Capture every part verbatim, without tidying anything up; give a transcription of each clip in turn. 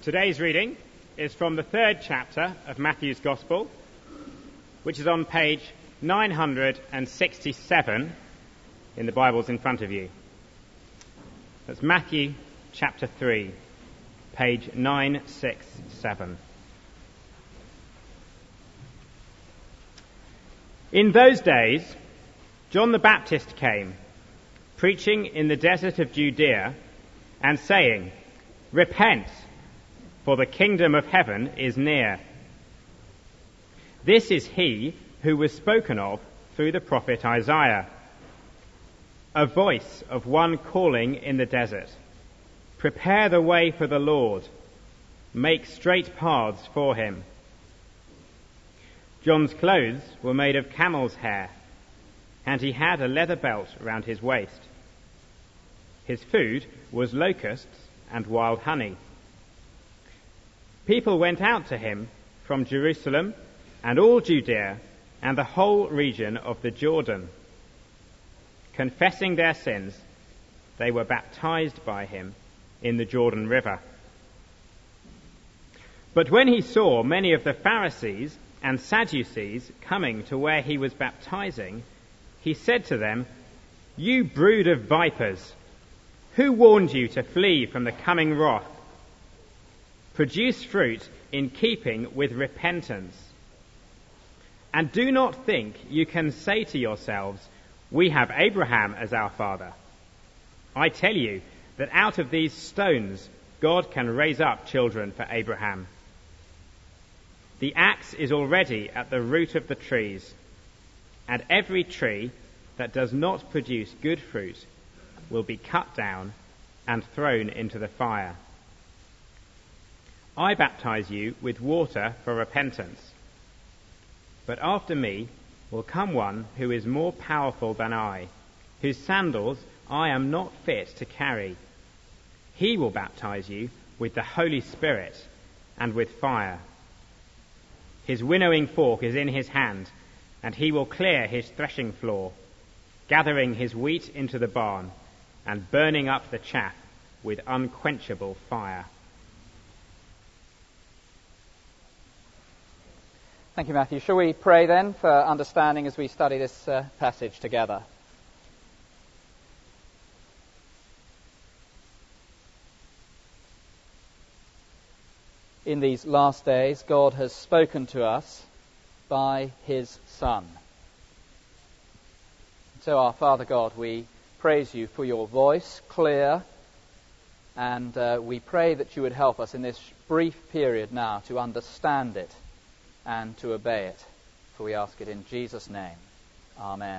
Today's reading is from the third chapter of Matthew's Gospel, which is on page nine hundred sixty-seven in the Bibles in front of you. That's Matthew chapter three, page nine sixty-seven. In those days, John the Baptist came, preaching in the desert of Judea, and saying, "Repent, for the kingdom of heaven is near." This is he who was spoken of through the prophet Isaiah. A voice of one calling in the desert, "Prepare the way for the Lord, make straight paths for him." John's clothes were made of camel's hair, and he had a leather belt round his waist. His food was locusts and wild honey. People went out to him from Jerusalem and all Judea and the whole region of the Jordan. Confessing their sins, they were baptized by him in the Jordan River. But when he saw many of the Pharisees and Sadducees coming to where he was baptizing, he said to them, "You brood of vipers, who warned you to flee from the coming wrath? Produce fruit in keeping with repentance. And do not think you can say to yourselves, 'We have Abraham as our father.' I tell you that out of these stones God can raise up children for Abraham. The axe is already at the root of the trees, and every tree that does not produce good fruit will be cut down and thrown into the fire. I baptize you with water for repentance, but after me will come one who is more powerful than I, whose sandals I am not fit to carry. He will baptize you with the Holy Spirit and with fire. His winnowing fork is in his hand, and he will clear his threshing floor, gathering his wheat into the barn and burning up the chaff with unquenchable fire." Thank you, Matthew. Shall we pray then for understanding as we study this uh, passage together? In these last days, God has spoken to us by his Son. So, our Father God, we praise you for your voice, clear, and uh, we pray that you would help us in this brief period now to understand it and to obey it. For we ask it in Jesus' name. Amen.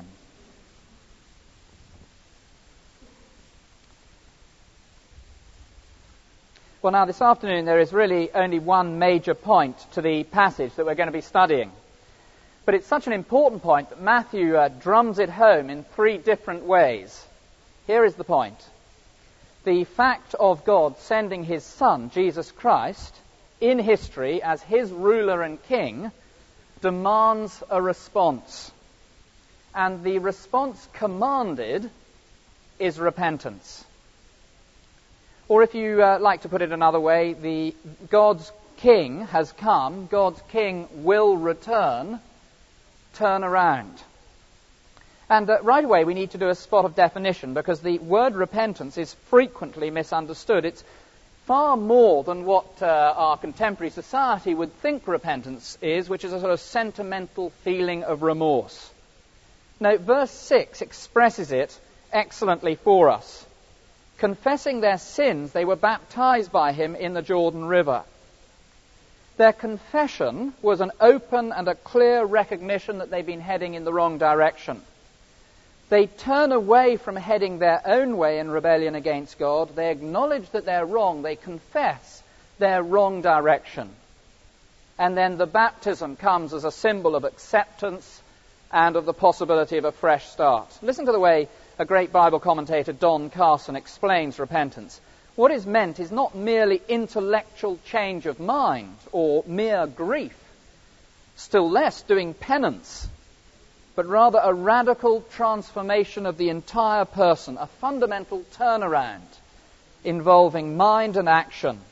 Well, now this afternoon there is really only one major point to the passage that we're going to be studying. But it's such an important point that Matthew uh, drums it home in three different ways. Here is the point. The fact of God sending his Son, Jesus Christ, in history as his ruler and king demands a response. And the response commanded is repentance. Or if you uh, like to put it another way, the God's king has come, God's king will return, turn around. And uh, right away we need to do a spot of definition, because the word repentance is frequently misunderstood. It's far more than what uh, our contemporary society would think repentance is, which is a sort of sentimental feeling of remorse. Now, verse six expresses it excellently for us. Confessing their sins, they were baptized by him in the Jordan River. Their confession was an open and a clear recognition that they'd been heading in the wrong direction. They turn away from heading their own way in rebellion against God. They acknowledge that they're wrong. They confess their wrong direction. And then the baptism comes as a symbol of acceptance and of the possibility of a fresh start. Listen to the way a great Bible commentator, Don Carson, explains repentance. What is meant is not merely intellectual change of mind or mere grief, still less doing penance, but rather a radical transformation of the entire person, a fundamental turnaround involving mind and action,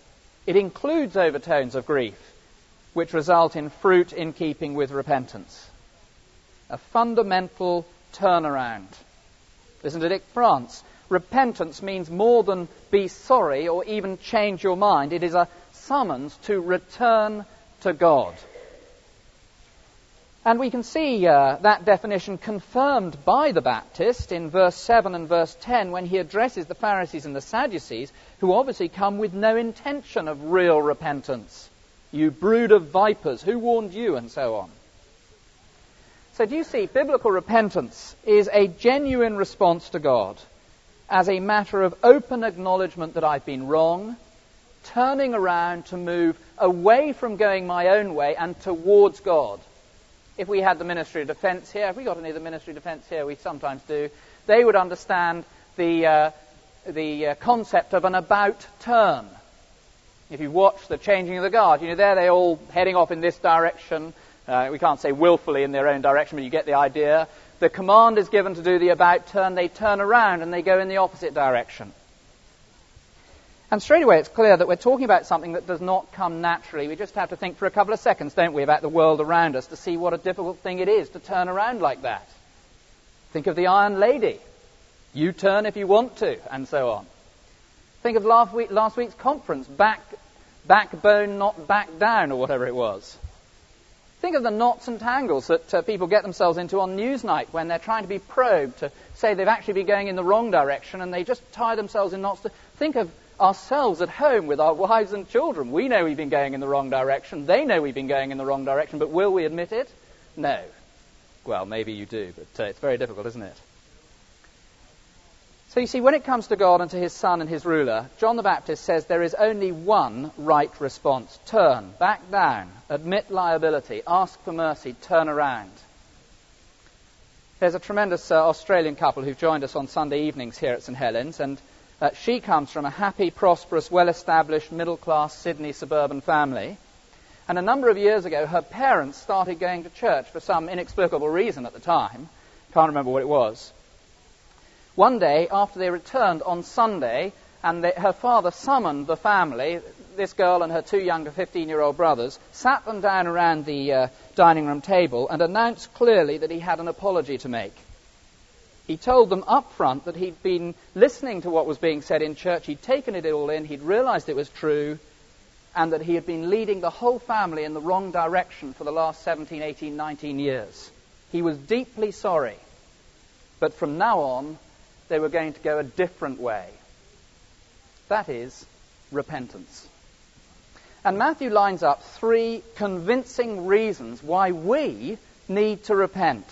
It includes overtones of grief, which result in fruit in keeping with repentance. A fundamental turnaround. Listen to Dick France. Repentance means more than be sorry or even change your mind. It is a summons to return to God. And we can see uh, that definition confirmed by the Baptist in verse seven and verse ten when he addresses the Pharisees and the Sadducees, who obviously come with no intention of real repentance. You brood of vipers, who warned you? And so on. So do you see, biblical repentance is a genuine response to God as a matter of open acknowledgement that I've been wrong, turning around to move away from going my own way and towards God. If we had the Ministry of Defence here, have we got any of the Ministry of Defence here? We sometimes do. They would understand the uh, the uh, concept of an about turn. If you watch the changing of the guard, you know, there they're all heading off in this direction. Uh, we can't say willfully in their own direction, but you get the idea. The command is given to do the about turn. They turn around and they go in the opposite direction. And straight away it's clear that we're talking about something that does not come naturally. We just have to think for a couple of seconds, don't we, about the world around us to see what a difficult thing it is to turn around like that. Think of the Iron Lady. You turn if you want to, and so on. Think of last, week, last week's conference, back, backbone, not back down, or whatever it was. Think of the knots and tangles that uh, people get themselves into on Newsnight when they're trying to be probed to say they've actually been going in the wrong direction, and they just tie themselves in knots. To think of ourselves at home with our wives and children. We know we've been going in the wrong direction. They know we've been going in the wrong direction, but will we admit it? No. Well, maybe you do, but uh, it's very difficult, isn't it? So you see, when it comes to God and to his Son and his ruler, John the Baptist says there is only one right response. Turn, back down, admit liability, ask for mercy, turn around. There's a tremendous uh, Australian couple who've joined us on Sunday evenings here at St Helens, and Uh, she comes from a happy, prosperous, well-established, middle-class Sydney suburban family. And a number of years ago, her parents started going to church for some inexplicable reason at the time. Can't remember what it was. One day, after they returned on Sunday, and they, her father summoned the family, this girl and her two younger fifteen-year-old brothers, sat them down around the uh, dining room table and announced clearly that he had an apology to make. He told them up front that he'd been listening to what was being said in church, he'd taken it all in, he'd realized it was true, and that he had been leading the whole family in the wrong direction for the last seventeen, eighteen, nineteen years. He was deeply sorry, but from now on, they were going to go a different way. That is repentance. And Matthew lines up three convincing reasons why we need to repent.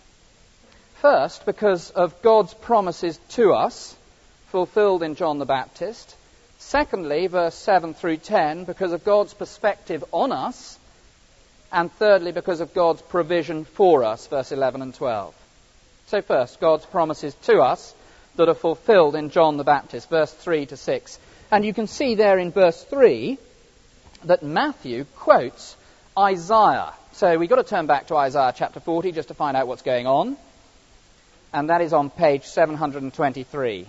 First, because of God's promises to us, fulfilled in John the Baptist. Secondly, verse seven through ten, because of God's perspective on us. And thirdly, because of God's provision for us, verse eleven and twelve. So first, God's promises to us that are fulfilled in John the Baptist, verse three to six. And you can see there in verse three that Matthew quotes Isaiah. So we've got to turn back to Isaiah chapter forty just to find out what's going on. And that is on page seven hundred twenty-three.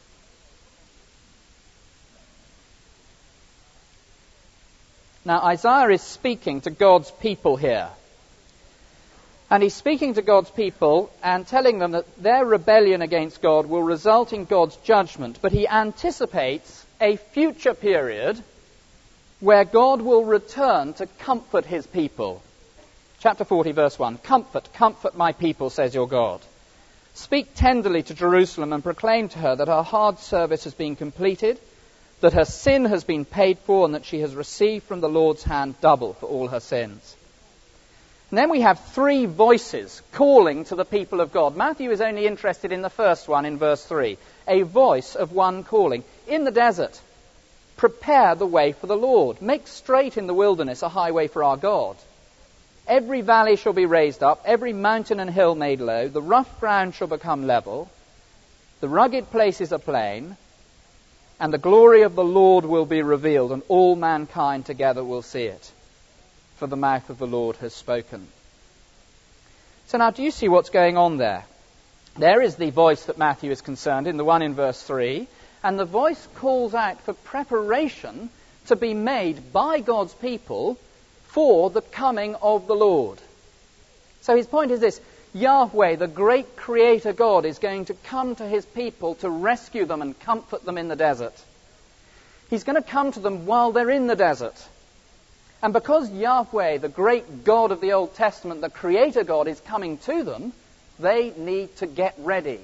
Now, Isaiah is speaking to God's people here. And he's speaking to God's people and telling them that their rebellion against God will result in God's judgment. But he anticipates a future period where God will return to comfort his people. Chapter forty, verse one. Comfort, comfort my people, says your God. Speak tenderly to Jerusalem and proclaim to her that her hard service has been completed, that her sin has been paid for, and that she has received from the Lord's hand double for all her sins. And then we have three voices calling to the people of God. Matthew is only interested in the first one in verse three. A voice of one calling. In the desert, prepare the way for the Lord. Make straight in the wilderness a highway for our God. Every valley shall be raised up, every mountain and hill made low. The rough ground shall become level, the rugged places a plain, and the glory of the Lord will be revealed, and all mankind together will see it. For the mouth of the Lord has spoken. So now, do you see what's going on there? There is the voice that Matthew is concerned in, the one in verse three, and the voice calls out for preparation to be made by God's people for the coming of the Lord. So his point is this: Yahweh, the great creator God, is going to come to his people to rescue them and comfort them in the desert. He's going to come to them while they're in the desert. And because Yahweh, the great God of the Old Testament, the creator God, is coming to them, they need to get ready.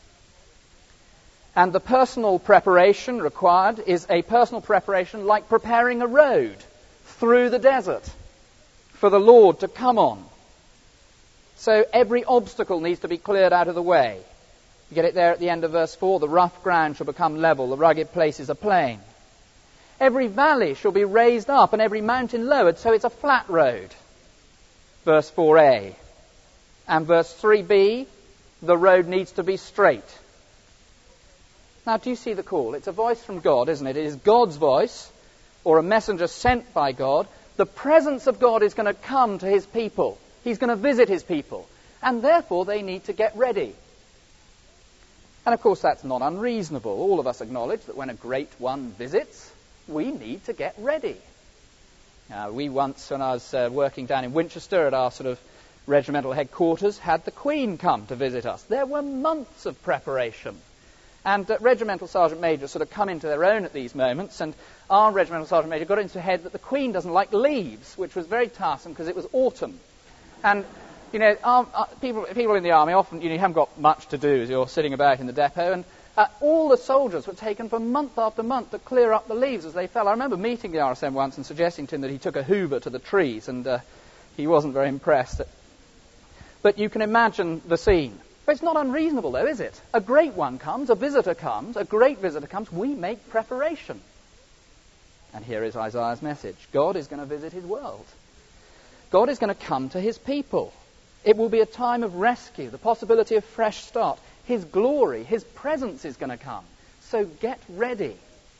And the personal preparation required is a personal preparation like preparing a road through the desert for the Lord to come on. So every obstacle needs to be cleared out of the way. You get it there at the end of verse four. The rough ground shall become level, the rugged places a plain. Every valley shall be raised up and every mountain lowered, so it's a flat road. Verse four a. And verse three b, the road needs to be straight. Now, do you see the call? It's a voice from God, isn't it? It is God's voice, or a messenger sent by God. The presence of God is going to come to his people. He's going to visit his people. And therefore, they need to get ready. And of course, that's not unreasonable. All of us acknowledge that when a great one visits, we need to get ready. Uh, we once, when I was uh, working down in Winchester at our sort of regimental headquarters, had the Queen come to visit us. There were months of preparation. And uh, regimental sergeant majors sort of come into their own at these moments, and our regimental sergeant major got into his head that the Queen doesn't like leaves, which was very tiresome because it was autumn. And, you know, our, our, people, people in the army often, you know, you haven't got much to do as you're sitting about in the depot, and Uh, all the soldiers were taken for month after month to clear up the leaves as they fell. I remember meeting the R S M once and suggesting to him that he took a hoover to the trees, and uh, he wasn't very impressed. But you can imagine the scene. But it's not unreasonable, though, is it? A great one comes, a visitor comes, a great visitor comes, we make preparation. And here is Isaiah's message. God is going to visit his world. God is going to come to his people. It will be a time of rescue, the possibility of fresh start. His glory, his presence is going to come. So get ready.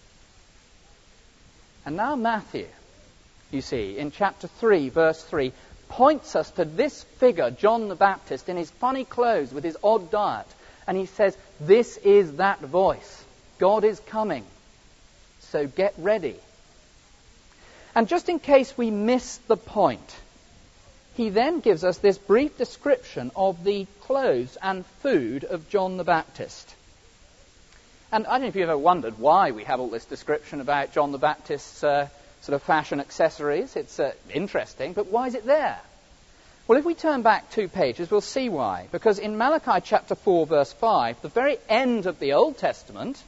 And now Matthew, you see, in chapter three, verse three, points us to this figure, John the Baptist, in his funny clothes with his odd diet. And he says, this is that voice. God is coming. So get ready. And just in case we miss the point, he then gives us this brief description of the clothes and food of John the Baptist. And I don't know if you've ever wondered why we have all this description about John the Baptist's uh, sort of fashion accessories. It's uh, interesting, but why is it there? Well, if we turn back two pages, we'll see why. Because in Malachi chapter four, verse five, the very end of the Old Testament,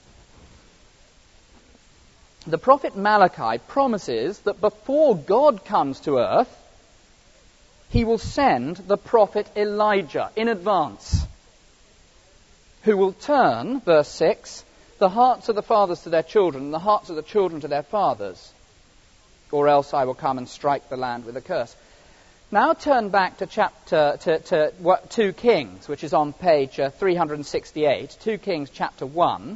the prophet Malachi promises that before God comes to earth, he will send the prophet Elijah in advance, who will turn, verse six, the hearts of the fathers to their children and the hearts of the children to their fathers, or else I will come and strike the land with a curse. Now turn back to chapter to, to what, two Kings, which is on page uh, three hundred sixty-eight, two Kings chapter one.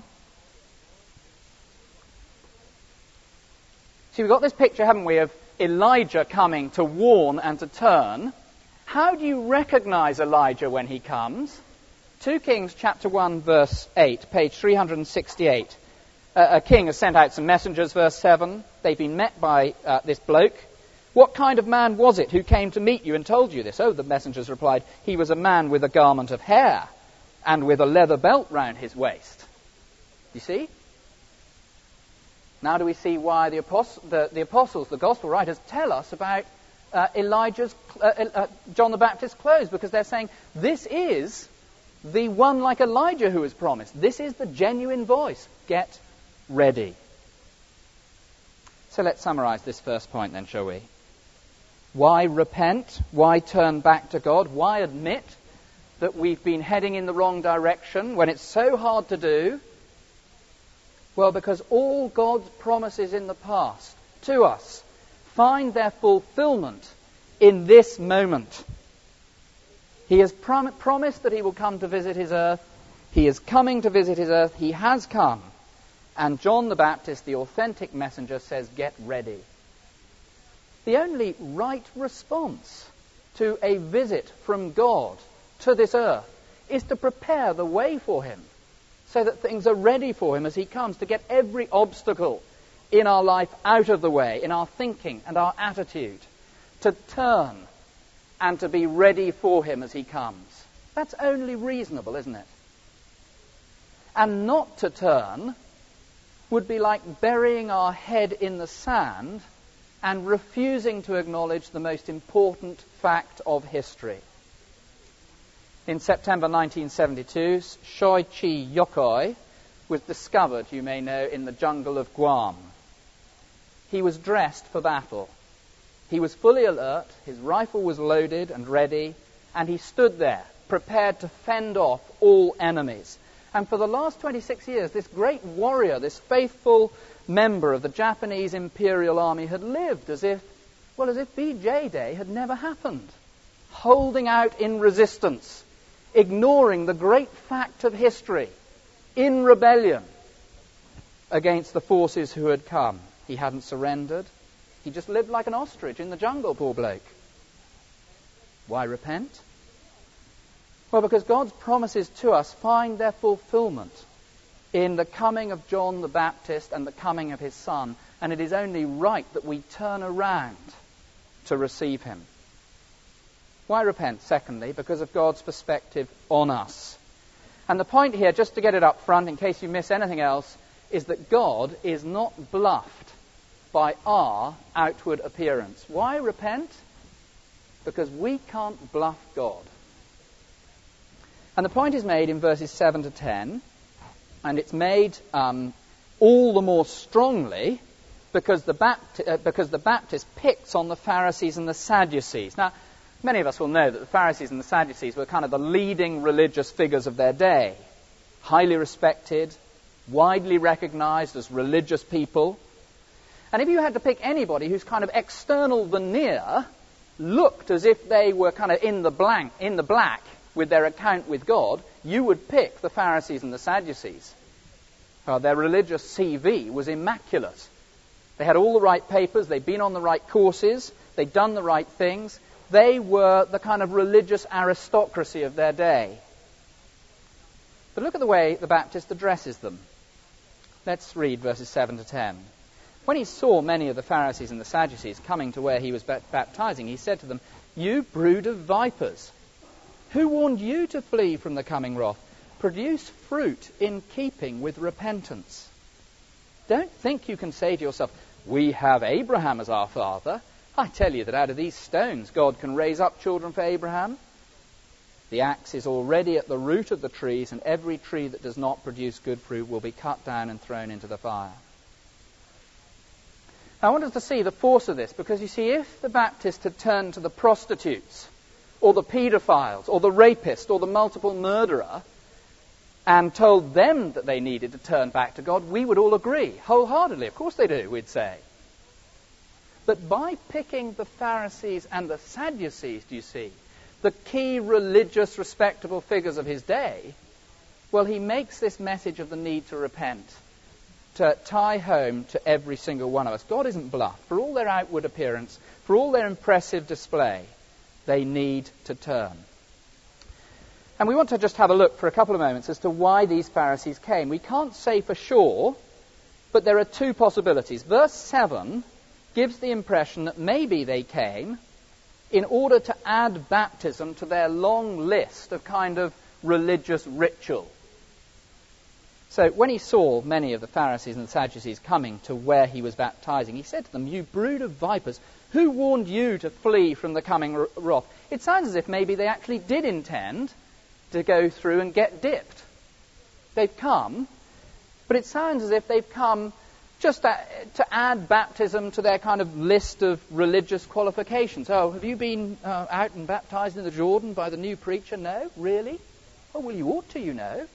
See, we've got this picture, haven't we, of Elijah coming to warn and to turn. How do you recognize Elijah when he comes? two Kings chapter one, verse eight, page three hundred sixty-eight. Uh, a king has sent out some messengers, verse seven. They've been met by uh, this bloke. What kind of man was it who came to meet you and told you this? Oh, the messengers replied, he was a man with a garment of hair and with a leather belt round his waist. You see? Now do we see why the, apost- the, the apostles, the gospel writers, tell us about uh, Elijah's, uh, uh, John the Baptist's clothes, because they're saying, this is the one like Elijah who was promised. This is the genuine voice. Get ready. So let's summarize this first point then, shall we? Why repent? Why turn back to God? Why admit that we've been heading in the wrong direction when it's so hard to do? Well, because all God's promises in the past to us find their fulfillment in this moment. He has prom- promised that he will come to visit his earth. He is coming to visit his earth. He has come. And John the Baptist, the authentic messenger, says, get ready. The only right response to a visit from God to this earth is to prepare the way for him, so that things are ready for him as he comes, to get every obstacle in our life out of the way, in our thinking and our attitude, to turn and to be ready for him as he comes. That's only reasonable, isn't it? And not to turn would be like burying our head in the sand and refusing to acknowledge the most important fact of history. In September nineteen seventy-two, Shoichi Yokoi was discovered, you may know, in the jungle of Guam. He was dressed for battle. He was fully alert, his rifle was loaded and ready, and he stood there, prepared to fend off all enemies. And for the last twenty-six years, this great warrior, this faithful member of the Japanese Imperial Army had lived as if, well, as if V J Day had never happened, holding out in resistance, ignoring the great fact of history, in rebellion against the forces who had come. He hadn't surrendered. He just lived like an ostrich in the jungle, poor bloke. Why repent? Well, because God's promises to us find their fulfillment in the coming of John the Baptist and the coming of his Son, and it is only right that we turn around to receive him. Why repent? Secondly, because of God's perspective on us. And the point here, just to get it up front, in case you miss anything else, is that God is not bluffed by our outward appearance. Why repent? Because we can't bluff God. And the point is made in verses seven to ten, and it's made um, all the more strongly because the, Bapti- uh, because the Baptist picks on the Pharisees and the Sadducees. Now, many of us will know that the Pharisees and the Sadducees were kind of the leading religious figures of their day, highly respected, widely recognized as religious people. And if you had to pick anybody whose kind of external veneer looked as if they were kind of in the blank, in the black with their account with God, you would pick the Pharisees and the Sadducees. Uh, their religious C V was immaculate. They had all the right papers, they'd been on the right courses, they'd done the right things. They were the kind of religious aristocracy of their day. But look at the way the Baptist addresses them. Let's read verses seven to ten. When he saw many of the Pharisees and the Sadducees coming to where he was baptizing, he said to them, "You brood of vipers, who warned you to flee from the coming wrath? Produce fruit in keeping with repentance. Don't think you can say to yourself, 'We have Abraham as our father.' I tell you that out of these stones God can raise up children for Abraham. The axe is already at the root of the trees, and every tree that does not produce good fruit will be cut down and thrown into the fire." Now, I want us to see the force of this, because you see, if the Baptist had turned to the prostitutes, or the paedophiles, or the rapist, or the multiple murderer, and told them that they needed to turn back to God, we would all agree, wholeheartedly. Of course they do, we'd say. But by picking the Pharisees and the Sadducees, do you see, the key religious, respectable figures of his day, well, he makes this message of the need to repent to tie home to every single one of us. God isn't bluffed. For all their outward appearance, for all their impressive display, they need to turn. And we want to just have a look for a couple of moments as to why these Pharisees came. We can't say for sure, but there are two possibilities. Verse seven gives the impression that maybe they came in order to add baptism to their long list of kind of religious ritual. So when he saw many of the Pharisees and the Sadducees coming to where he was baptizing, he said to them, "You brood of vipers, who warned you to flee from the coming wrath?" It sounds as if maybe they actually did intend to go through and get dipped. They've come, but it sounds as if they've come just to, to add baptism to their kind of list of religious qualifications. Oh, have you been uh, out and baptized in the Jordan by the new preacher? No? Really? Oh, well, you ought to, you know.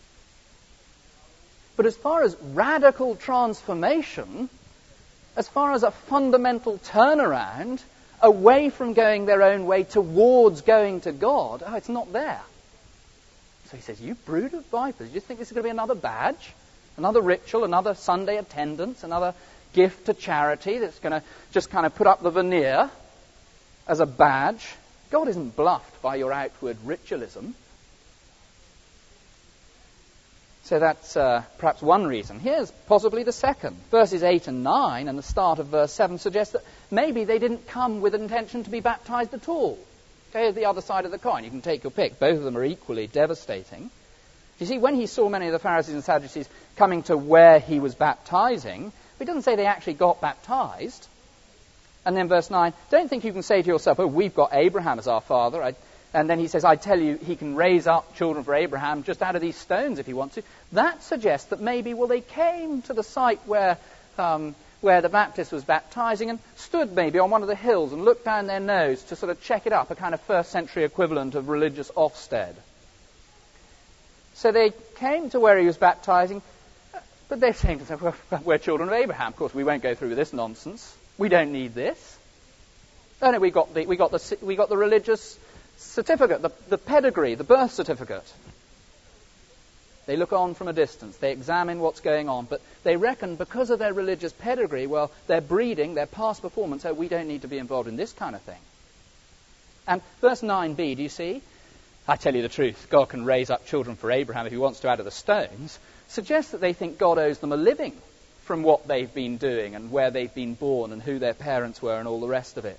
But as far as radical transformation, as far as a fundamental turnaround away from going their own way towards going to God, oh, it's not there. So he says, "You brood of vipers, you just think this is going to be another badge? Another ritual, another Sunday attendance, another gift to charity that's going to just kind of put up the veneer as a badge? God isn't bluffed by your outward ritualism." So that's uh, perhaps one reason. Here's possibly the second. Verses eight and nine and the start of verse seven suggest that maybe they didn't come with an intention to be baptized at all. Here's the other side of the coin. You can take your pick. Both of them are equally devastating. You see, when he saw many of the Pharisees and Sadducees coming to where he was baptizing, it doesn't say they actually got baptized. And then verse nine, don't think you can say to yourself, oh, we've got Abraham as our father. I, and then he says, I tell you, he can raise up children for Abraham just out of these stones if he wants to. That suggests that maybe, well, they came to the site where um, where the Baptist was baptizing and stood maybe on one of the hills and looked down their nose to sort of check it up, a kind of first century equivalent of religious Ofsted. So they came to where he was baptizing, but they're saying to themselves, well, we're children of Abraham. Of course, we won't go through with this nonsense. We don't need this. Oh, no, we got the, we got the, we got the religious certificate, the, the pedigree, the birth certificate. They look on from a distance. They examine what's going on. But they reckon because of their religious pedigree, well, their breeding, their past performance, oh, we don't need to be involved in this kind of thing. And verse nine b, do you see? I tell you the truth, God can raise up children for Abraham if he wants to out of the stones, suggests that they think God owes them a living from what they've been doing and where they've been born and who their parents were and all the rest of it.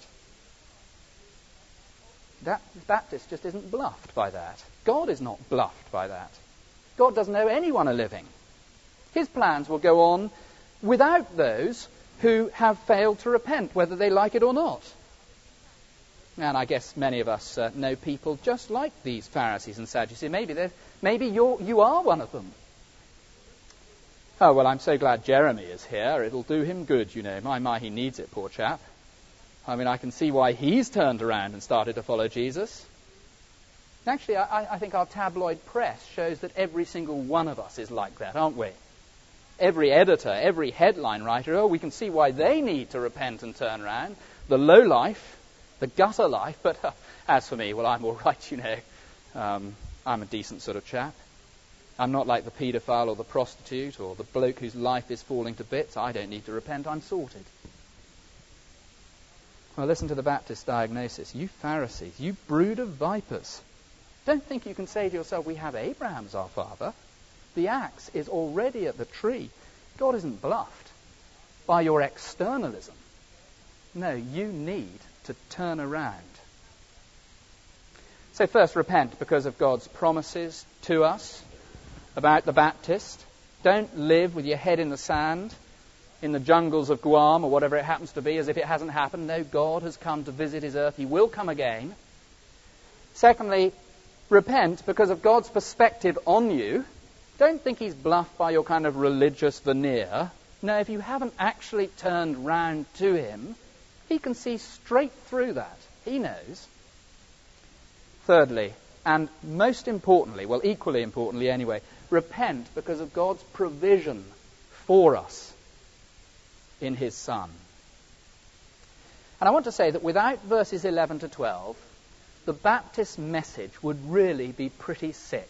That Baptist just isn't bluffed by that. God is not bluffed by that. God doesn't owe anyone a living. His plans will go on without those who have failed to repent, whether they like it or not. And I guess many of us uh, know people just like these Pharisees and Sadducees. Maybe they're, maybe you're, you are one of them. Oh, well, I'm so glad Jeremy is here. It'll do him good, you know. My, my, he needs it, poor chap. I mean, I can see why he's turned around and started to follow Jesus. Actually, I, I think our tabloid press shows that every single one of us is like that, aren't we? Every editor, every headline writer, oh, we can see why they need to repent and turn around. The low life, the gutter life, but uh, as for me, well, I'm all right, you know. Um, I'm a decent sort of chap. I'm not like the paedophile or the prostitute or the bloke whose life is falling to bits. I don't need to repent, I'm sorted. Well, listen to the Baptist diagnosis. You Pharisees, you brood of vipers. Don't think you can say to yourself, we have Abraham as our father. The axe is already at the tree. God isn't bluffed by your externalism. No, you need to turn around. So first, repent because of God's promises to us about the Baptist. Don't live with your head in the sand in the jungles of Guam or whatever it happens to be as if it hasn't happened. No, God has come to visit his earth. He will come again. Secondly, repent because of God's perspective on you. Don't think he's bluffed by your kind of religious veneer. No, if you haven't actually turned round to him, he can see straight through that. He knows. Thirdly, and most importantly, well, equally importantly anyway, repent because of God's provision for us in his Son. And I want to say that without verses eleven to twelve, the Baptist message would really be pretty sick.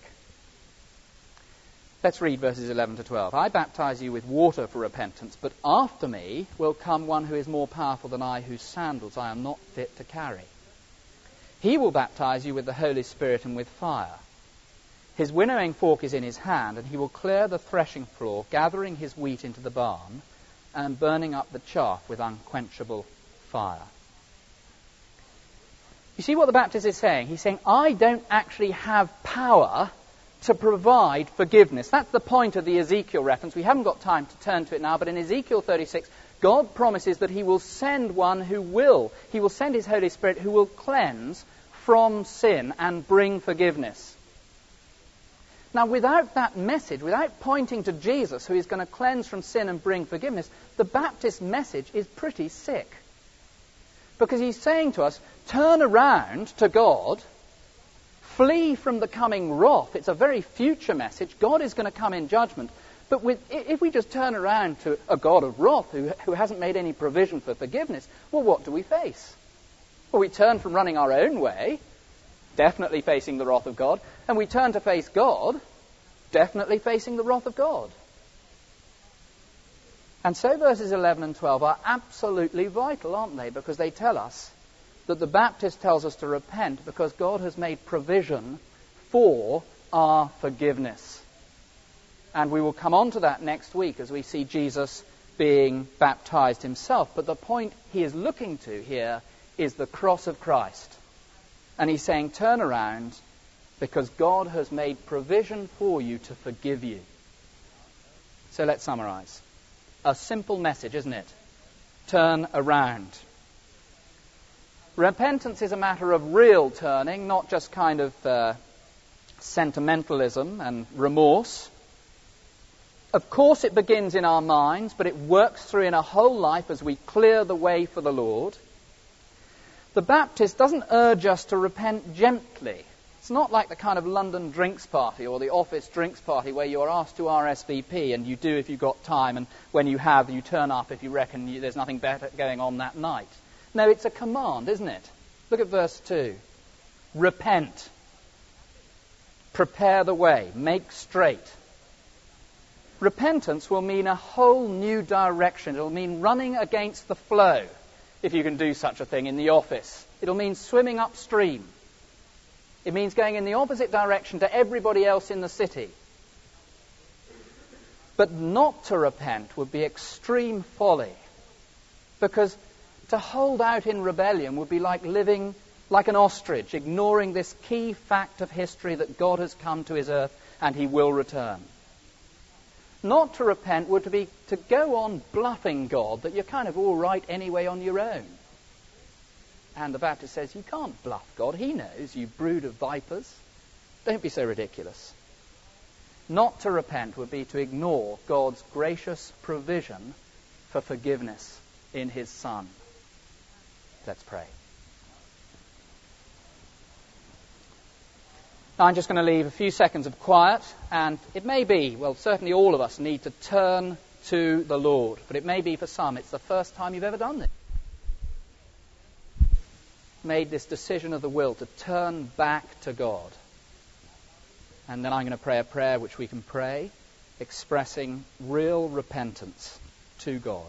Let's read verses eleven to twelve. I baptize you with water for repentance, but after me will come one who is more powerful than I, whose sandals I am not fit to carry. He will baptize you with the Holy Spirit and with fire. His winnowing fork is in his hand, and he will clear the threshing floor, gathering his wheat into the barn, and burning up the chaff with unquenchable fire. You see what the Baptist is saying? He's saying, I don't actually have power to provide forgiveness. That's the point of the Ezekiel reference. We haven't got time to turn to it now, but in Ezekiel thirty-six, God promises that he will send one who will. He will send his Holy Spirit who will cleanse from sin and bring forgiveness. Now, without that message, without pointing to Jesus, who is going to cleanse from sin and bring forgiveness, the Baptist message is pretty sick. Because he's saying to us, turn around to God, flee from the coming wrath. It's a very future message. God is going to come in judgment. But with, if we just turn around to a God of wrath who, who hasn't made any provision for forgiveness, well, what do we face? Well, we turn from running our own way, definitely facing the wrath of God, and we turn to face God, definitely facing the wrath of God. And so verses eleven and twelve are absolutely vital, aren't they? Because they tell us that the Baptist tells us to repent because God has made provision for our forgiveness. And we will come on to that next week as we see Jesus being baptized himself. But the point he is looking to here is the cross of Christ. And he's saying, turn around, because God has made provision for you to forgive you. So let's summarize. A simple message, isn't it? Turn around. Repentance is a matter of real turning, not just kind of uh, sentimentalism and remorse. Of course it begins in our minds, but it works through in our whole life as we clear the way for the Lord. The Baptist doesn't urge us to repent gently. It's not like the kind of London drinks party or the office drinks party where you are asked to R S V P and you do if you've got time, and when you have, you turn up if you reckon you, there's nothing better going on that night. No, it's a command, isn't it? Look at verse two. Repent. Prepare the way. Make straight. Repentance will mean a whole new direction. It'll mean running against the flow, if you can do such a thing in the office. It'll mean swimming upstream. It means going in the opposite direction to everybody else in the city. But not to repent would be extreme folly, because to hold out in rebellion would be like living like an ostrich, ignoring this key fact of history that God has come to his earth and he will return. Not to repent would be to go on bluffing God that you're kind of all right anyway on your own. And the Baptist says, you can't bluff God. He knows, you brood of vipers. Don't be so ridiculous. Not to repent would be to ignore God's gracious provision for forgiveness in his Son. Let's pray. Now I'm just going to leave a few seconds of quiet, and it may be, well, certainly all of us need to turn to the Lord, but it may be for some it's the first time you've ever done this. Made this decision of the will to turn back to God. And then I'm going to pray a prayer which we can pray, expressing real repentance to God.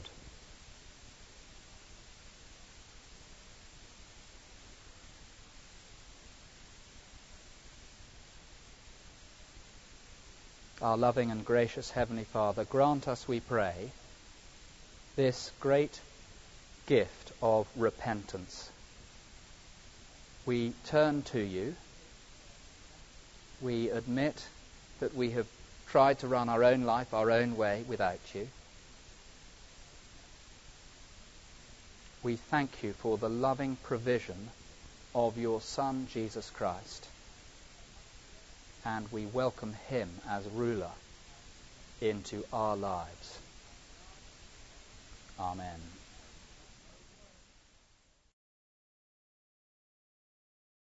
Our loving and gracious Heavenly Father, grant us, we pray, this great gift of repentance. We turn to you. We admit that we have tried to run our own life our own way without you. We thank you for the loving provision of your Son, Jesus Christ. And we welcome him as ruler into our lives. Amen.